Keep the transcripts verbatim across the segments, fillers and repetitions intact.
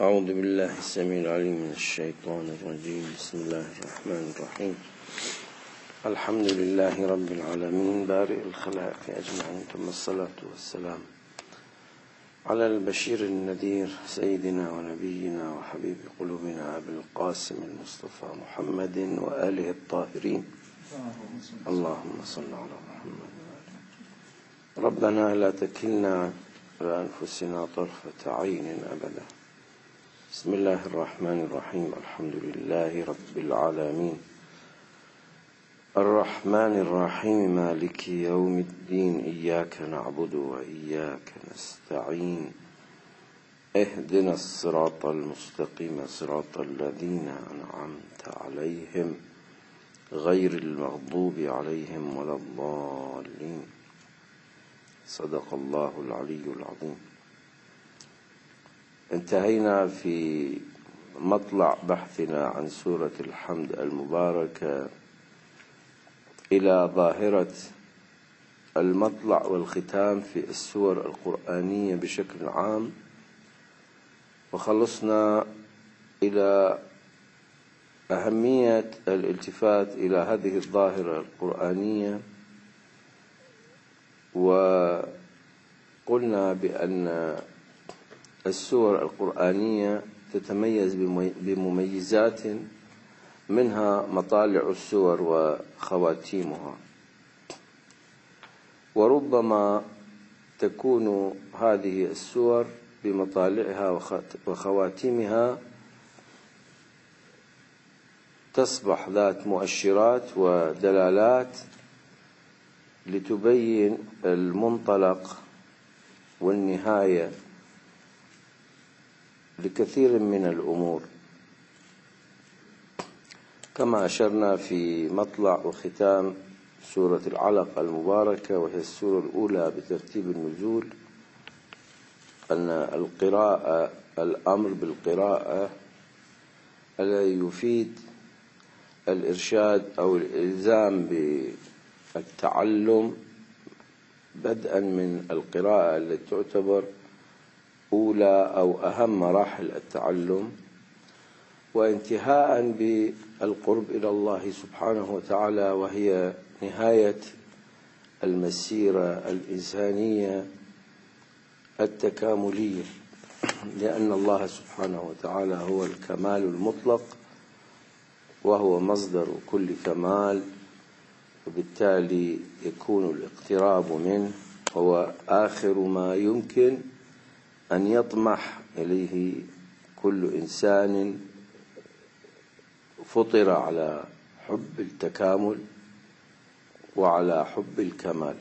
أعوذ بالله السميع العليم من الشيطان الرجيم. بسم الله الرحمن الرحيم. الحمد لله رب العالمين بارئ الخلائق أجمعين، ثم الصلاة والسلام على البشير النذير سيدنا ونبينا وحبيب قلوبنا أبي القاسم المصطفى محمد وآله الطاهرين. اللهم صل على محمد. ربنا لا تكلنا إلى أنفسنا طرفة عين أبدا. بسم الله الرحمن الرحيم. الحمد لله رب العالمين الرحمن الرحيم مالك يوم الدين. إياك نعبد وإياك نستعين. اهدنا الصراط المستقيم صراط الذين أنعمت عليهم غير المغضوب عليهم ولا الضالين. صدق الله العلي العظيم. انتهينا في مطلع بحثنا عن سورة الحمد المباركة إلى ظاهرة المطلع والختام في السور القرآنية بشكل عام، وخلصنا إلى أهمية الالتفات إلى هذه الظاهرة القرآنية، وقلنا بأن السور القرآنية تتميز بمميزات، منها مطالع السور وخواتيمها، وربما تكون هذه السور بمطالعها وخواتيمها تصبح ذات مؤشرات ودلالات لتبين المنطلق والنهاية لكثير من الأمور، كما أشرنا في مطلع وختام سورة العلق المباركة، وهي السورة الأولى بترتيب النزول، أن القراءة الأمر بالقراءة الذي يفيد الإرشاد أو الإلزام بالتعلم، بدءا من القراءة التي تعتبر أولى أو أهم مراحل التعلم، وانتهاء بالقرب إلى الله سبحانه وتعالى، وهي نهاية المسيرة الإنسانية التكاملية، لأن الله سبحانه وتعالى هو الكمال المطلق، وهو مصدر كل كمال، وبالتالي يكون الاقتراب منه هو آخر ما يمكن أن يطمح إليه كل إنسان فطر على حب التكامل وعلى حب الكمال.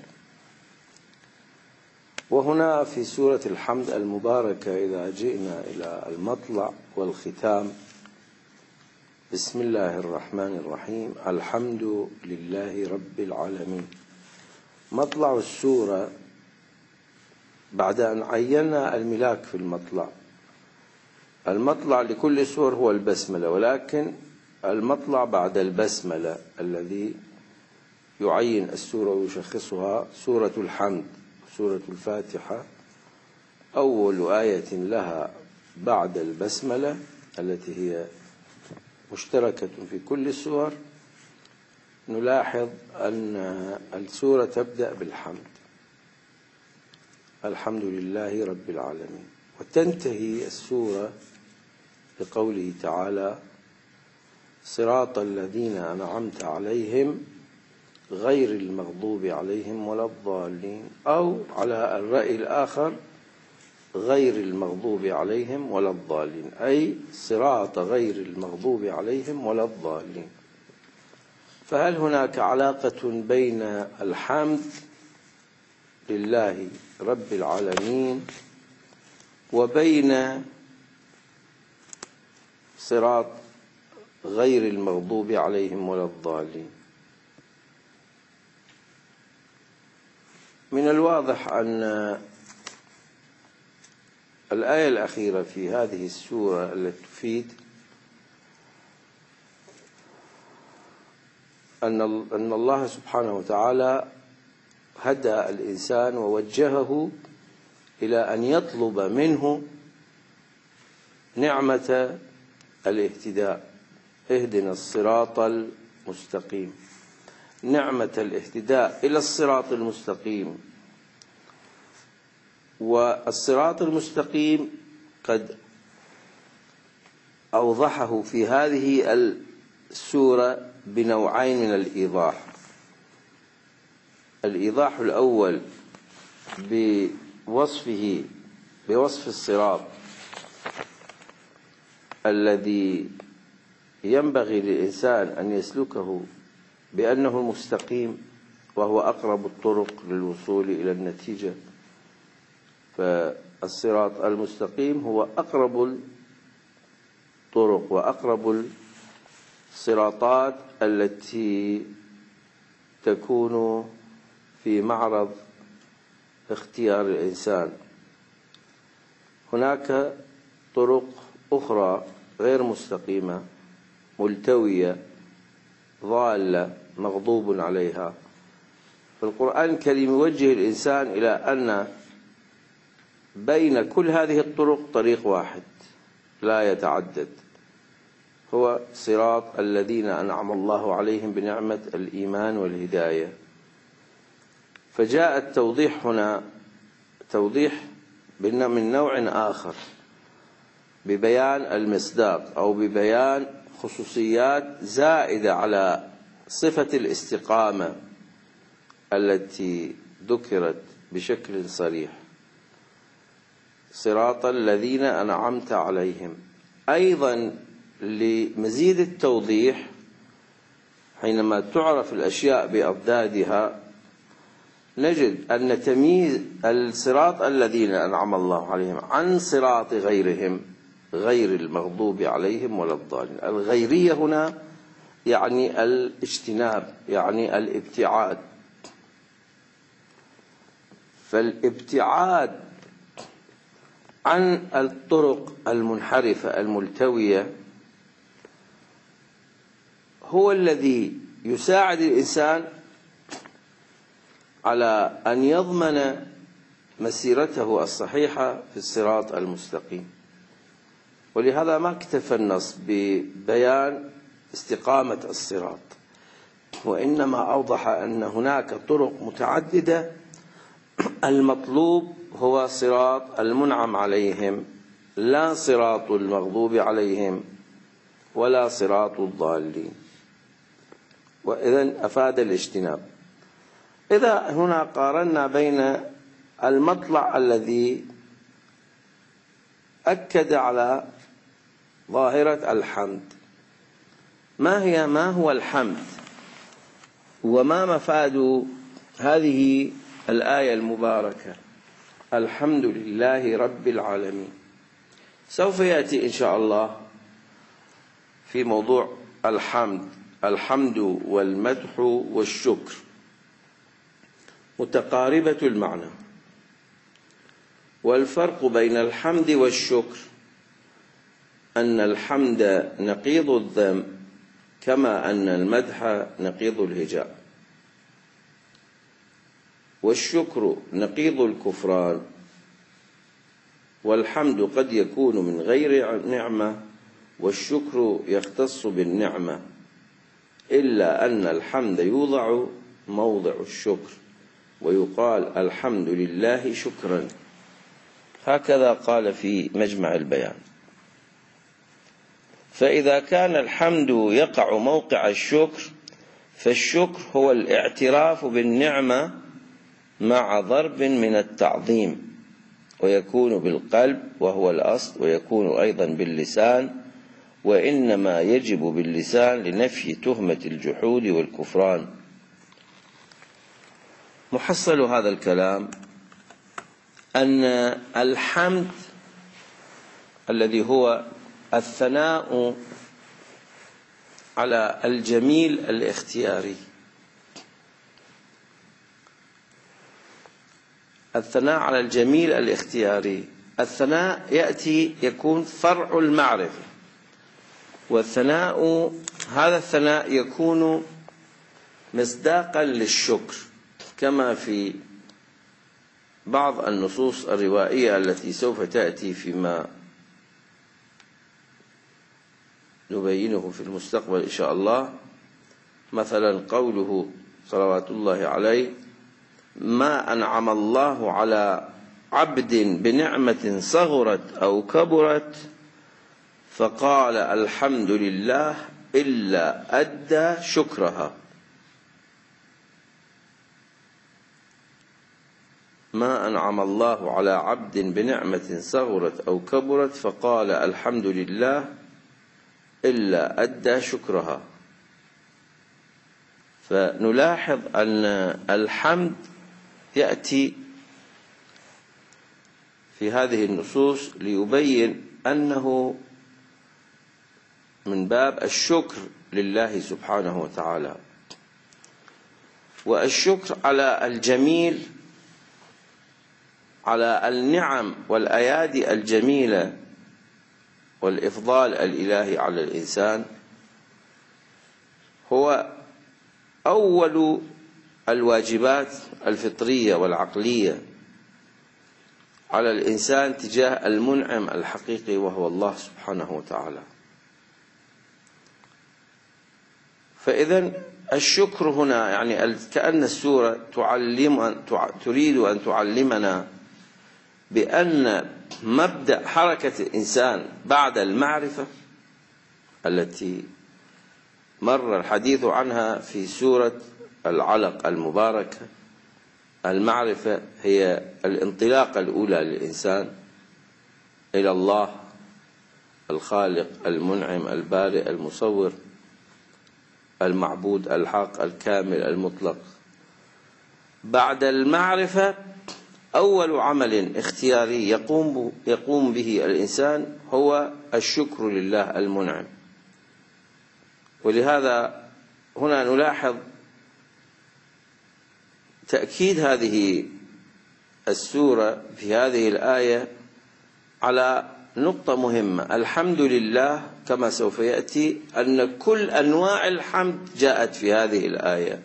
وهنا في سورة الحمد المباركة إذا جئنا إلى المطلع والختام، بسم الله الرحمن الرحيم. الحمد لله رب العالمين. مطلع السورة بعد أن عينا الملاك في المطلع، المطلع لكل سور هو البسملة، ولكن المطلع بعد البسملة الذي يعين السورة ويشخصها سورة الحمد، سورة الفاتحة، أول آية لها بعد البسملة التي هي مشتركة في كل السور. نلاحظ أن السورة تبدأ بالحمد، الحمد لله رب العالمين، وتنتهي السورة بقوله تعالى: صراط الذين أنعمت عليهم غير المغضوب عليهم ولا الضالين، أو على الرأي الآخر غير المغضوب عليهم ولا الضالين، أي صراط غير المغضوب عليهم ولا الضالين. فهل هناك علاقة بين الحمد لله رب العالمين وبين صراط غير المغضوب عليهم ولا الضالين؟ من الواضح أن الآية الأخيرة في هذه السورة التي تفيد أن أن الله سبحانه وتعالى هدى الإنسان ووجهه إلى أن يطلب منه نعمة الاهتداء، اهدنا الصراط المستقيم، نعمة الاهتداء إلى الصراط المستقيم. والصراط المستقيم قد أوضحه في هذه السورة بنوعين من الإيضاح. الإيضاح الأول بوصفه بوصف الصراط الذي ينبغي للإنسان أن يسلكه بأنه المستقيم، وهو أقرب الطرق للوصول إلى النتيجة. فالصراط المستقيم هو أقرب الطرق وأقرب الصراطات التي تكون في معرض اختيار الإنسان. هناك طرق أخرى غير مستقيمة، ملتوية، ضالة، مغضوب عليها. فالقرآن الكريم يوجه الإنسان إلى أن بين كل هذه الطرق طريق واحد لا يتعدد، هو صراط الذين أنعم الله عليهم بنعمة الإيمان والهداية. فجاء التوضيح هنا توضيح من نوع آخر، ببيان المصداق أو ببيان خصوصيات زائدة على صفة الاستقامة التي ذكرت بشكل صريح، صراط الذين أنعمت عليهم. أيضا لمزيد التوضيح، حينما تعرف الأشياء بأضدادها نجد أن تمييز الصراط الذين أنعم الله عليهم عن صراط غيرهم غير المغضوب عليهم ولا الضالين. الغيرية هنا يعني الاجتناب، يعني الابتعاد. فالابتعاد عن الطرق المنحرفة الملتوية هو الذي يساعد الإنسان على أن يضمن مسيرته الصحيحة في الصراط المستقيم. ولهذا ما اكتفى النص ببيان استقامة الصراط، وإنما أوضح أن هناك طرق متعددة، المطلوب هو صراط المنعم عليهم، لا صراط المغضوب عليهم ولا صراط الضالين. وإذن أفاد الاجتناب. إذا هنا قارنا بين المطلع الذي أكد على ظاهرة الحمد، ما هي ما هو الحمد وما مفاد هذه الآية المباركة؟ الحمد لله رب العالمين. سوف يأتي إن شاء الله في موضوع الحمد، الحمد والمدح والشكر متقاربة المعنى، والفرق بين الحمد والشكر أن الحمد نقيض الذم كما أن المدح نقيض الهجاء، والشكر نقيض الكفران. والحمد قد يكون من غير نعمة، والشكر يختص بالنعمة، إلا أن الحمد يوضع موضع الشكر ويقال الحمد لله شكرا. هكذا قال في مجمع البيان. فإذا كان الحمد يقع موقع الشكر، فالشكر هو الاعتراف بالنعمة مع ضرب من التعظيم، ويكون بالقلب وهو الأصل، ويكون أيضا باللسان، وإنما يجب باللسان لنفي تهمة الجحود والكفران. محصل هذا الكلام أن الحمد الذي هو الثناء على الجميل الاختياري، الثناء على الجميل الاختياري، الثناء يأتي يكون فرع المعرفة، والثناء هذا الثناء يكون مصداقا للشكر، كما في بعض النصوص الروائية التي سوف تأتي فيما نبينه في المستقبل إن شاء الله. مثلا قوله صلوات الله عليه: ما أنعم الله على عبد بنعمة صغرت أو كبرت فقال الحمد لله إلا أدى شكرها. ما أنعم الله على عبد بنعمة صغرت أو كبرت فقال الحمد لله إلا أدى شكرها. فنلاحظ أن الحمد يأتي في هذه النصوص ليبين أنه من باب الشكر لله سبحانه وتعالى، والشكر على الجميل، على النعم والأيادي الجميلة والإفضال الإلهي على الإنسان، هو أول الواجبات الفطرية والعقلية على الإنسان تجاه المنعم الحقيقي وهو الله سبحانه وتعالى. فإذا الشكر هنا يعني كأن السورة تعلم تريد أن تعلمنا بأن مبدأ حركة الإنسان بعد المعرفة التي مر الحديث عنها في سورة العلق المباركة، المعرفة هي الانطلاقة الأولى للإنسان إلى الله الخالق المنعم البارئ المصور المعبود الحق الكامل المطلق. بعد المعرفة أول عمل اختياري يقوم يقوم به الإنسان هو الشكر لله المنعم. ولهذا هنا نلاحظ تأكيد هذه السورة في هذه الآية على نقطة مهمة: الحمد لله، كما سوف يأتي أن كل أنواع الحمد جاءت في هذه الآية.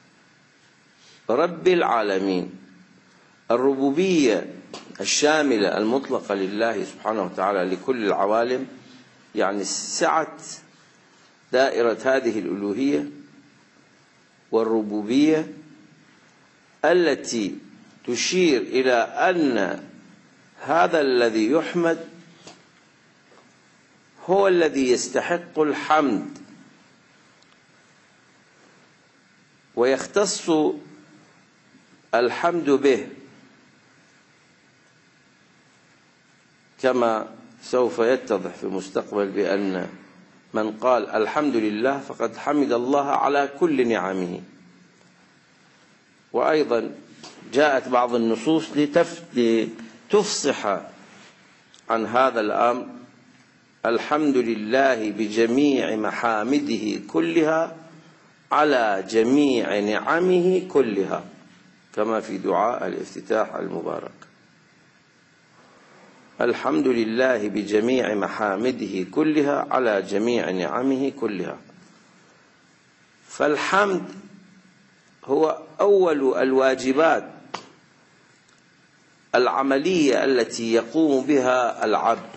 رب العالمين، الربوبية الشاملة المطلقة لله سبحانه وتعالى لكل العوالم، يعني سعت دائرة هذه الألوهية والربوبية التي تشير إلى أن هذا الذي يحمد هو الذي يستحق الحمد، ويختص الحمد به، كما سوف يتضح في المستقبل بأن من قال الحمد لله فقد حمد الله على كل نعمه. وأيضا جاءت بعض النصوص لتفصح عن هذا الأمر: الحمد لله بجميع محامده كلها على جميع نعمه كلها، كما في دعاء الافتتاح المبارك. الحمد لله بجميع محامده كلها على جميع نعمه كلها. فالحمد هو أول الواجبات العملية التي يقوم بها العبد.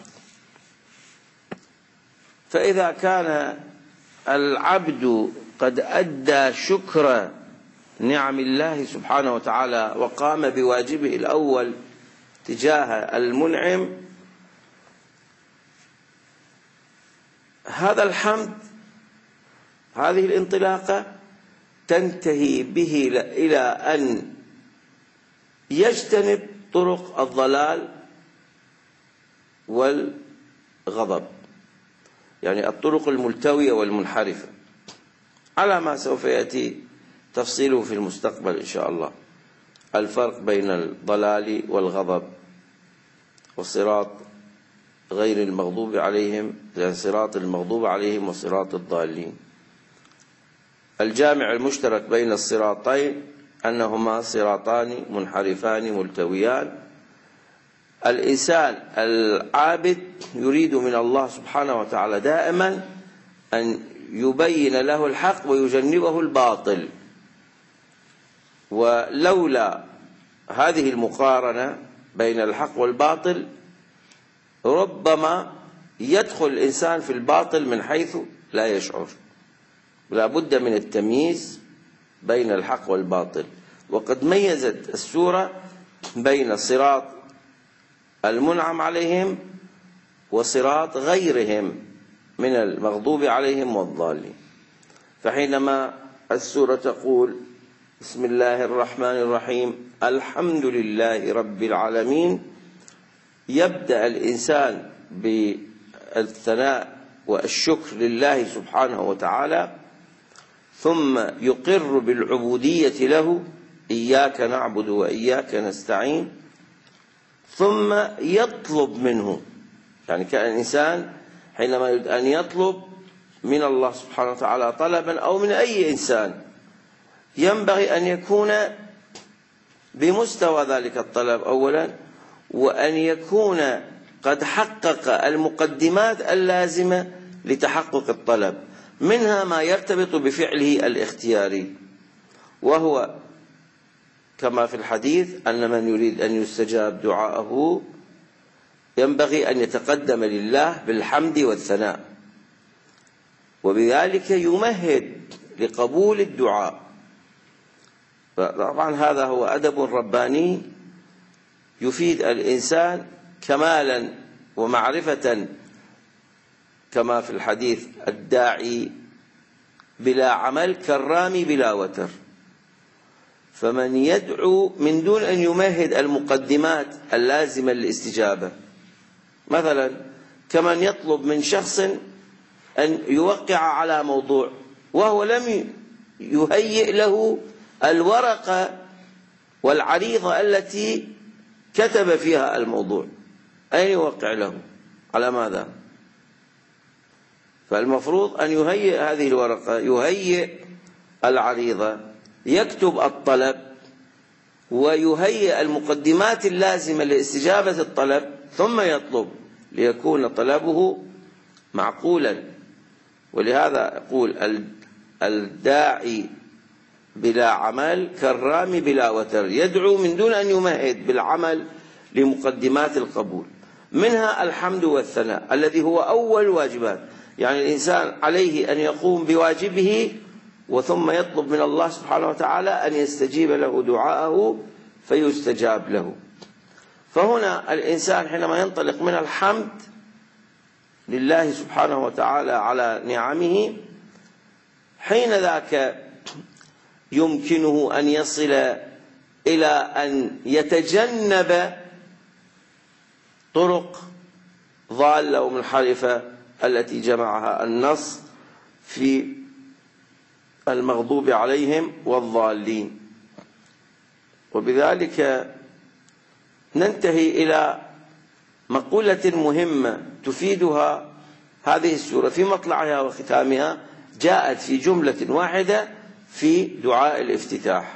فإذا كان العبد قد أدى شكر نعم الله سبحانه وتعالى وقام بواجبه الأول تجاه المنعم، هذا الحمد، هذه الانطلاقة تنتهي به إلى أن يجتنب طرق الضلال والغضب، يعني الطرق الملتوية والمنحرفة، على ما سوف يأتي تفصيله في المستقبل إن شاء الله. الفرق بين الضلال والغضب والصراط غير المغضوب عليهم، صراط المغضوب عليهم وصراط الضالين. الجامع المشترك بين الصراطين أنهما صراطان منحرفان ملتويان. الإنسان العابد يريد من الله سبحانه وتعالى دائما أن يبين له الحق ويجنبه الباطل، ولولا هذه المقارنة بين الحق والباطل ربما يدخل الإنسان في الباطل من حيث لا يشعر. لا بد من التمييز بين الحق والباطل. وقد ميزت السورة بين صراط المنعم عليهم وصراط غيرهم من المغضوب عليهم والضالين. فحينما السورة تقول بسم الله الرحمن الرحيم الحمد لله رب العالمين، يبدأ الإنسان بالثناء والشكر لله سبحانه وتعالى، ثم يقر بالعبودية له، إياك نعبد وإياك نستعين، ثم يطلب منه. يعني كان الإنسان حينما يريد أن يطلب من الله سبحانه وتعالى طلبا أو من أي إنسان، ينبغي أن يكون بمستوى ذلك الطلب أولا، وأن يكون قد حقق المقدمات اللازمة لتحقق الطلب، منها ما يرتبط بفعله الاختياري، وهو كما في الحديث أن من يريد أن يستجاب دعاءه ينبغي أن يتقدم لله بالحمد والثناء، وبذلك يمهد لقبول الدعاء. طبعا هذا هو أدب رباني يفيد الإنسان كمالا ومعرفة، كما في الحديث الداعي بلا عمل كالرامي بلا وتر. فمن يدعو من دون أن يمهد المقدمات اللازمة للاستجابة، مثلا كمن يطلب من شخص أن يوقع على موضوع وهو لم يهيئ له الورقة والعريضة التي كتب فيها الموضوع، أين يوقع له؟ على ماذا؟ فالمفروض أن يهيئ هذه الورقة، يهيئ العريضة، يكتب الطلب، ويهيئ المقدمات اللازمة لاستجابة الطلب، ثم يطلب ليكون طلبه معقولا. ولهذا يقول الداعي بلا عمل كالرامي بلا وتر، يدعو من دون أن يمهد بالعمل لمقدمات القبول، منها الحمد والثناء الذي هو أول واجبات. يعني الإنسان عليه أن يقوم بواجبه وثم يطلب من الله سبحانه وتعالى أن يستجيب له دعاءه فيستجاب له. فهنا الإنسان حينما ينطلق من الحمد لله سبحانه وتعالى على نعمه، حين ذاك يمكنه أن يصل إلى أن يتجنب طرق ضالة ومنحرفة التي جمعها النص في المغضوب عليهم والضالين. وبذلك ننتهي إلى مقولة مهمة تفيدها هذه السورة في مطلعها وختامها، جاءت في جملة واحدة في دعاء الافتتاح: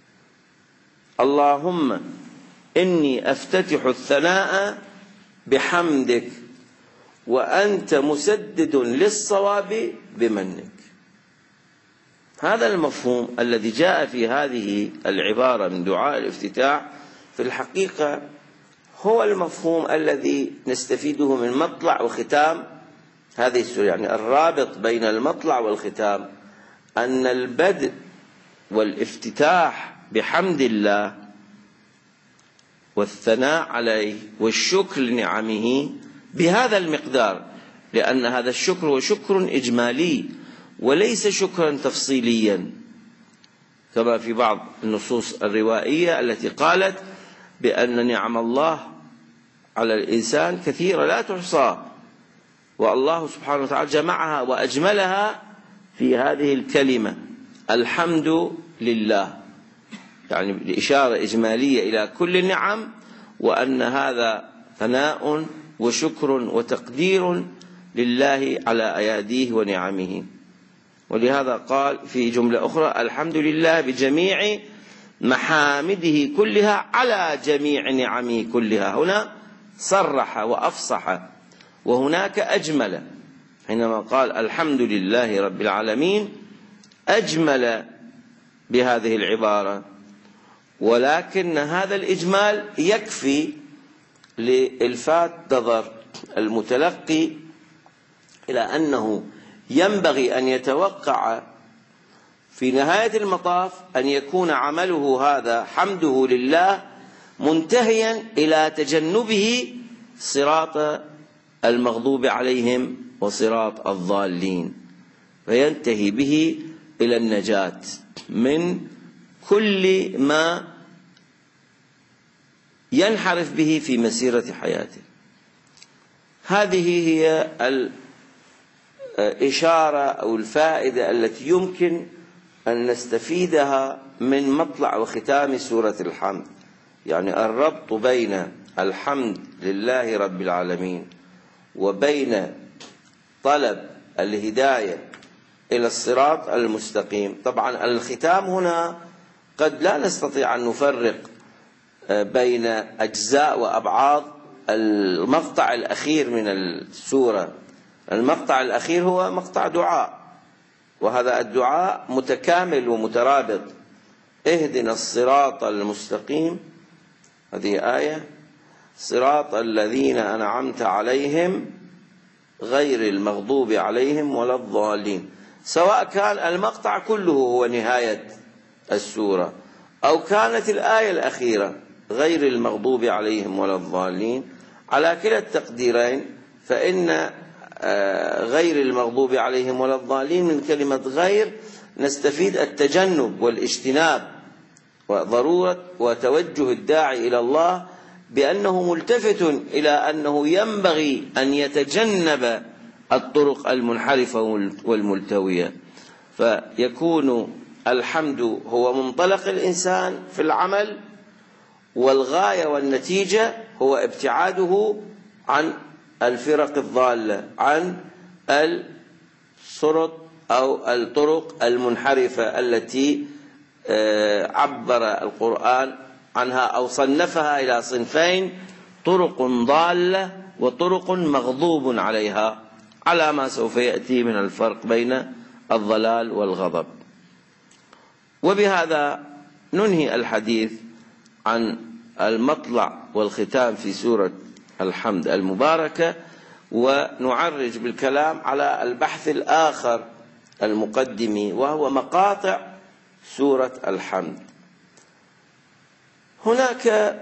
اللهم إني أفتتح الثناء بحمدك وأنت مسدد للصواب بمنك. هذا المفهوم الذي جاء في هذه العبارة من دعاء الافتتاح في الحقيقة هو المفهوم الذي نستفيده من مطلع وختام هذه السورة. يعني الرابط بين المطلع والختام أن البدء والافتتاح بحمد الله والثناء عليه والشكر لنعمه بهذا المقدار، لأن هذا الشكر هو شكر إجمالي وليس شكرا تفصيليا كما في بعض النصوص الروائية التي قالت بأن نعم الله على الإنسان كثيرة لا تحصى، والله سبحانه وتعالى جمعها وأجملها في هذه الكلمة الحمد لله، يعني بإشارة إجمالية إلى كل النعم، وأن هذا ثناء وشكر وتقدير لله على أياديه ونعمه. ولهذا قال في جملة أخرى: الحمد لله بجميع محامده كلها على جميع نعمه كلها. هنا صرح وأفصح، وهناك أجمل. حينما قال الحمد لله رب العالمين أجمل بهذه العبارة، ولكن هذا الإجمال يكفي لإلفات نظر المتلقي إلى أنه ينبغي أن يتوقع في نهاية المطاف أن يكون عمله هذا حمده لله منتهيا إلى تجنبه صراط المغضوب عليهم وصراط الضالين، فينتهي به إلى النجاة من كل ما ينحرف به في مسيرة حياته. هذه هي الإشارة أو الفائدة التي يمكن أن نستفيدها من مطلع وختام سورة الحمد، يعني الربط بين الحمد لله رب العالمين وبين طلب الهداية إلى الصراط المستقيم. طبعا الختام هنا قد لا نستطيع أن نفرق بين أجزاء وأبعاد المقطع الأخير من السورة. المقطع الأخير هو مقطع دعاء، وهذا الدعاء متكامل ومترابط. اهدنا الصراط المستقيم، هذه آية، صراط الذين أنعمت عليهم غير المغضوب عليهم ولا الضالين، سواء كان المقطع كله هو نهاية السورة أو كانت الآية الأخيرة غير المغضوب عليهم ولا الضالين. على كلا التقديرين فإن غير المغضوب عليهم ولا الضالين من كلمة غير نستفيد التجنب والاجتناب وضرورة وتوجه الداعي إلى الله بأنه ملتفت إلى أنه ينبغي أن يتجنب الطرق المنحرفة والملتوية، فيكون الحمد هو منطلق الإنسان في العمل، والغاية والنتيجة هو ابتعاده عن الفرق الضالة، عن الصراط أو الطرق المنحرفة التي عبر القرآن عنها أو صنفها إلى صنفين: طرق ضالة وطرق مغضوب عليها، على ما سوف يأتي من الفرق بين الضلال والغضب. وبهذا ننهي الحديث عن المطلع والختام في سورة الحمد المباركة، ونعرج بالكلام على البحث الآخر المقدم وهو مقاطع سورة الحمد. هناك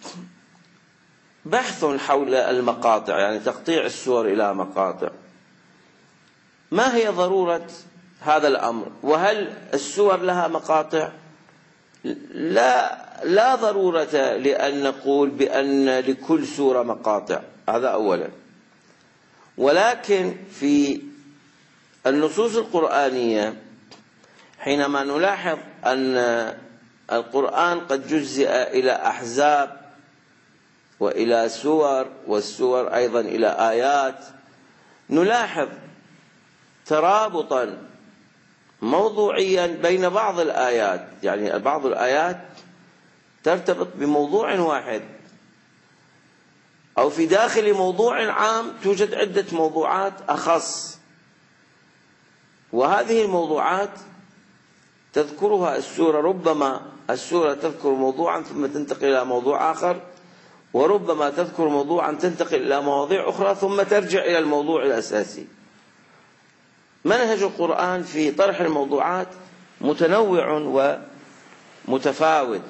بحث حول المقاطع، يعني تقطيع السور إلى مقاطع. ما هي ضرورة هذا الأمر؟ وهل السور لها مقاطع؟ لا لا ضرورة لأن نقول بأن لكل سورة مقاطع، هذا أولا. ولكن في النصوص القرآنية حينما نلاحظ أن القرآن قد جزئ إلى أحزاب وإلى سور، والسور أيضا إلى آيات، نلاحظ ترابطا موضوعيا بين بعض الآيات، يعني بعض الآيات ترتبط بموضوع واحد، أو في داخل موضوع عام توجد عدة موضوعات أخص، وهذه الموضوعات تذكرها السورة. ربما السورة تذكر موضوعا ثم تنتقل إلى موضوع آخر، وربما تذكر موضوعا تنتقل إلى مواضيع أخرى ثم ترجع إلى الموضوع الأساسي. منهج القرآن في طرح الموضوعات متنوع ومتفاوت.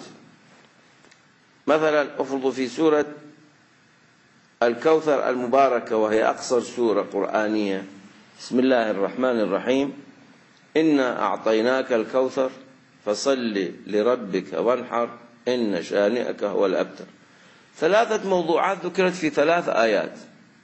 مثلا أفرض في سورة الكوثر المباركة، وهي أقصر سورة قرآنية: بسم الله الرحمن الرحيم، إنا أعطيناك الكوثر فصل لربك وانحر إن شانئك هو الأبتر. ثلاثة موضوعات ذكرت في ثلاث آيات،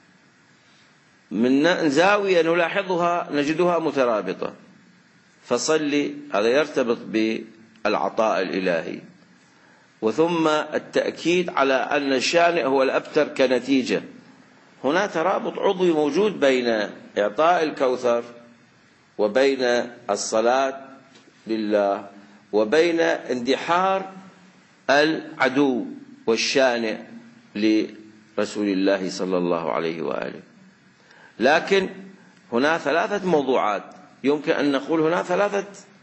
من زاوية نلاحظها نجدها مترابطة. فصل هذا يرتبط بالعطاء الإلهي، وثم التأكيد على أن الشانئ هو الأبتر كنتيجة. هنا ترابط عضوي موجود بين إعطاء الكوثر وبين الصلاة لله وبين اندحار العدو والشانئ لرسول الله صلى الله عليه وآله. لكن هنا ثلاثة موضوعات، يمكن أن نقول هنا ثلاثة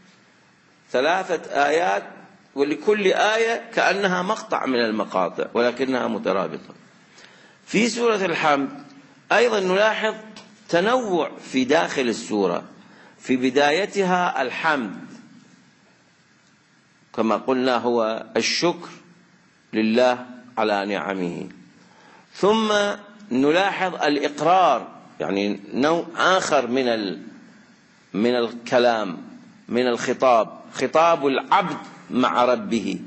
ثلاثة آيات، ولكل آية كأنها مقطع من المقاطع ولكنها مترابطة. في سورة الحمد أيضا نلاحظ تنوع في داخل السورة. في بدايتها الحمد كما قلنا هو الشكر لله على نعمه، ثم نلاحظ الإقرار، يعني نوع آخر من من الكلام، من الخطاب، خطاب العبد مع ربه: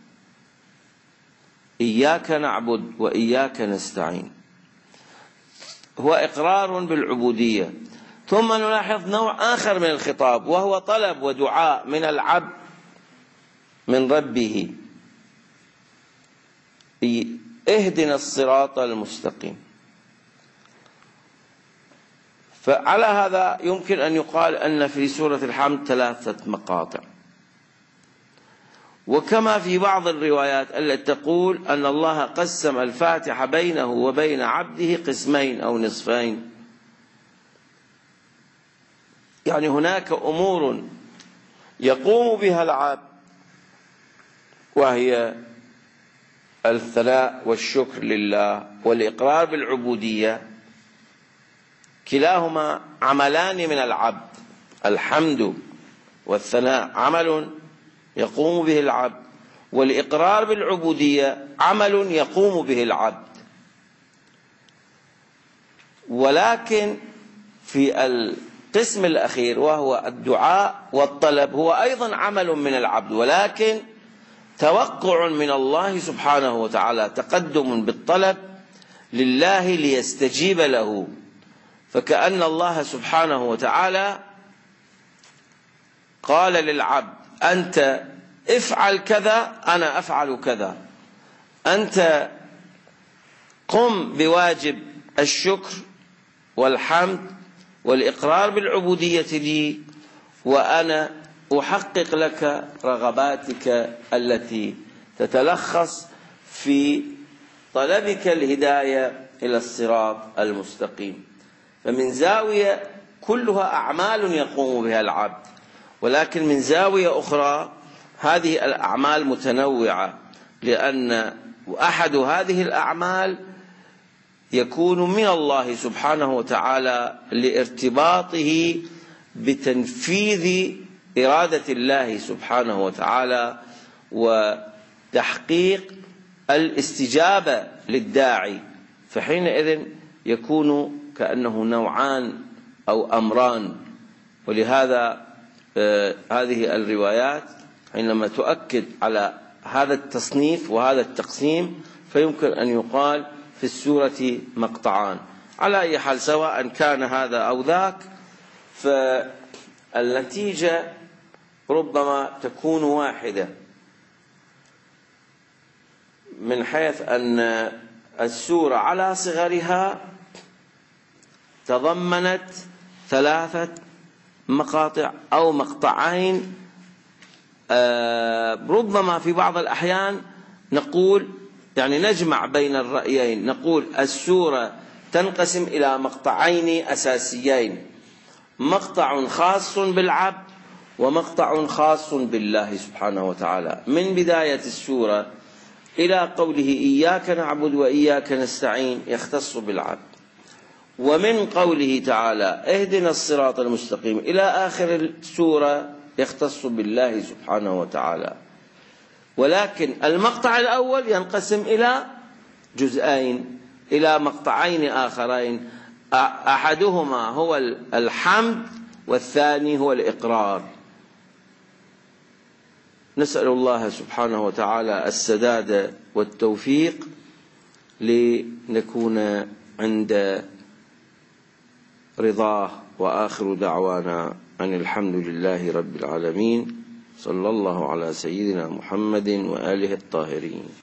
إياك نعبد وإياك نستعين، هو إقرار بالعبودية. ثم نلاحظ نوع آخر من الخطاب وهو طلب ودعاء من العبد من ربه: اهدنا الصراط المستقيم. فعلى هذا يمكن أن يقال أن في سورة الحمد ثلاثة مقاطع، وكما في بعض الروايات التي تقول أن الله قسم الفاتحة بينه وبين عبده قسمين أو نصفين، يعني هناك أمور يقوم بها العبد وهي الثناء والشكر لله والإقرار بالعبودية، كلاهما عملان من العبد. الحمد والثناء عمل يقوم به العبد، والإقرار بالعبودية عمل يقوم به العبد. ولكن في القسم الأخير وهو الدعاء والطلب هو أيضا عمل من العبد، ولكن توقع من الله سبحانه وتعالى، تقدم بالطلب لله ليستجيب له. فكأن الله سبحانه وتعالى قال للعبد: أنت افعل كذا أنا أفعل كذا، أنت قم بواجب الشكر والحمد والإقرار بالعبودية لي، وأنا أحقق لك رغباتك التي تتلخص في طلبك الهداية إلى الصراط المستقيم. فمن زاوية كلها أعمال يقوم بها العبد، ولكن من زاوية أخرى هذه الأعمال متنوعة، لأن أحد هذه الأعمال يكون من الله سبحانه وتعالى لارتباطه بتنفيذ إرادة الله سبحانه وتعالى وتحقيق الاستجابة للداعي، فحينئذ يكون كأنه نوعان أو أمران. ولهذا آه هذه الروايات حينما تؤكد على هذا التصنيف وهذا التقسيم فيمكن أن يقال في السورة مقطعان. على أي حال سواء كان هذا أو ذاك، فالنتيجة ربما تكون واحدة، من حيث أن السورة على صغرها تضمنت ثلاثة مقاطع أو مقطعين. ربما في بعض الأحيان نقول يعني نجمع بين الرأيين، نقول السورة تنقسم إلى مقطعين أساسيين: مقطع خاص بالعبد ومقطع خاص بالله سبحانه وتعالى، من بداية السورة إلى قوله إياك نعبد وإياك نستعين يختص بالعبد، ومن قوله تعالى اهدنا الصراط المستقيم إلى آخر السورة يختص بالله سبحانه وتعالى. ولكن المقطع الأول ينقسم إلى جزئين، إلى مقطعين آخرين، أحدهما هو الحمد والثاني هو الإقرار. نسأل الله سبحانه وتعالى السداد والتوفيق لنكون عند رضاه. وآخر دعوانا أن الحمد لله رب العالمين، صلى الله على سيدنا محمد وآله الطاهرين.